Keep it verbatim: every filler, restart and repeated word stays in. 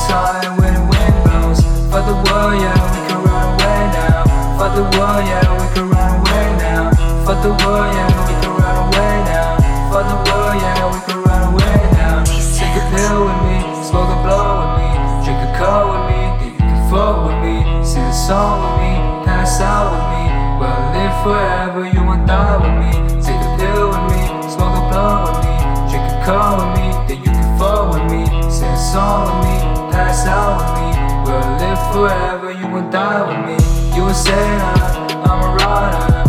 outside when the wind blows. Fuck the world, yeah, we can run away now. Fuck the world, yeah, we can run away now. Fuck the world, yeah, we can run away now. Fuck the world, yeah, we can run away now. Take a pill with me, smoke a blow with me, drink a cup with me, then you can fuck with me, sing a song with me, pass out with me. We'll live forever, you won't die with me. Take a pill with me, smoke a blow with me, drink a cup with me, then you can fuck with me, sing a song with me, pass out with me. We'll live forever, you won't die with me. You would say that I'm a rider.